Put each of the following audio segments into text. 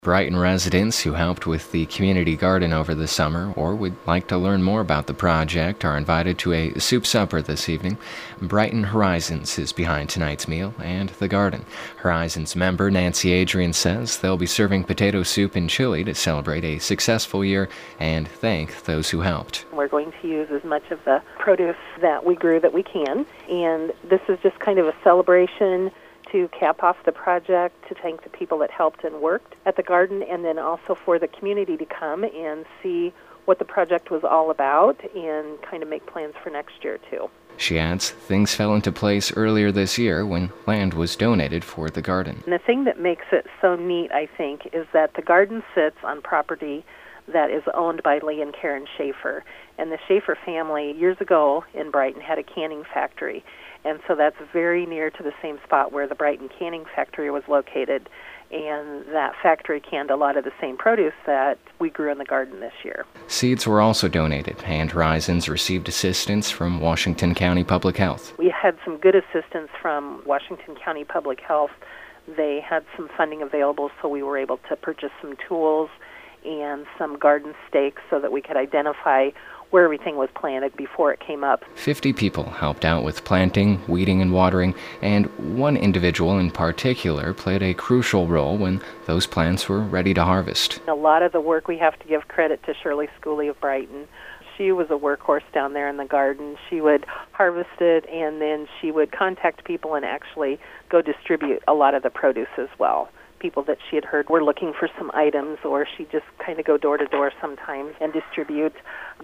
Brighton residents who helped with the community garden over the summer or would like to learn more about the project are invited to a soup supper this evening. Brighton Horizons is behind tonight's meal and the garden. Horizons member Nancy Adrian says they'll be serving potato soup and chili to celebrate a successful year and thank those who helped. We're going to use as much of the produce that we grew that we can, and this is just kind of a celebration to cap off the project, to thank the people that helped and worked at the garden, and then also for the community to come and see what the project was all about and kind of make plans for next year too. She adds things fell into place earlier this year when land was donated for the garden. And the thing that makes it so neat, I think, is that the garden sits on property that is owned by Lee and Karen Schaefer. And the Schaefer family, years ago in Brighton, had a canning factory. And so that's very near to the same spot where the Brighton Canning Factory was located. And that factory canned a lot of the same produce that we grew in the garden this year. Seeds were also donated, and Horizons received assistance from Washington County Public Health. We had some good assistance from Washington County Public Health. They had some funding available, so we were able to purchase some tools and some garden stakes so that we could identify where everything was planted before it came up. 50 people helped out with planting, weeding, and watering, and one individual in particular played a crucial role when those plants were ready to harvest. A lot of the work, we have to give credit to Shirley Schooley of Brighton. She was a workhorse down there in the garden. She would harvest it, and then she would contact people and actually go distribute a lot of the produce as well. People that she had heard were looking for some items, or she'd just kind of go door to door sometimes and distribute.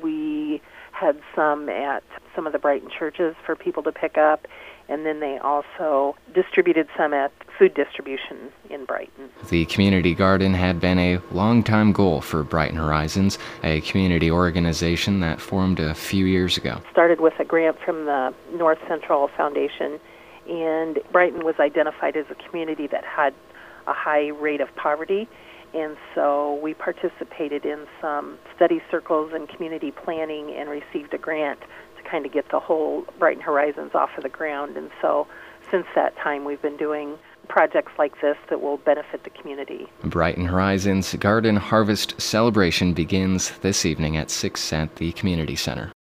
We had some at some of the Brighton churches for people to pick up, and then they also distributed some at food distribution in Brighton. The community garden had been a long-time goal for Brighton Horizons, a community organization that formed a few years ago. Started with a grant from the North Central Foundation, and Brighton was identified as a community that had a high rate of poverty, and so we participated in some study circles and community planning and received a grant to kind of get the whole Brighton Horizons off of the ground. And so since that time we've been doing projects like this that will benefit the community. Brighton Horizons Garden Harvest Celebration begins this evening at 6 at the Community Center.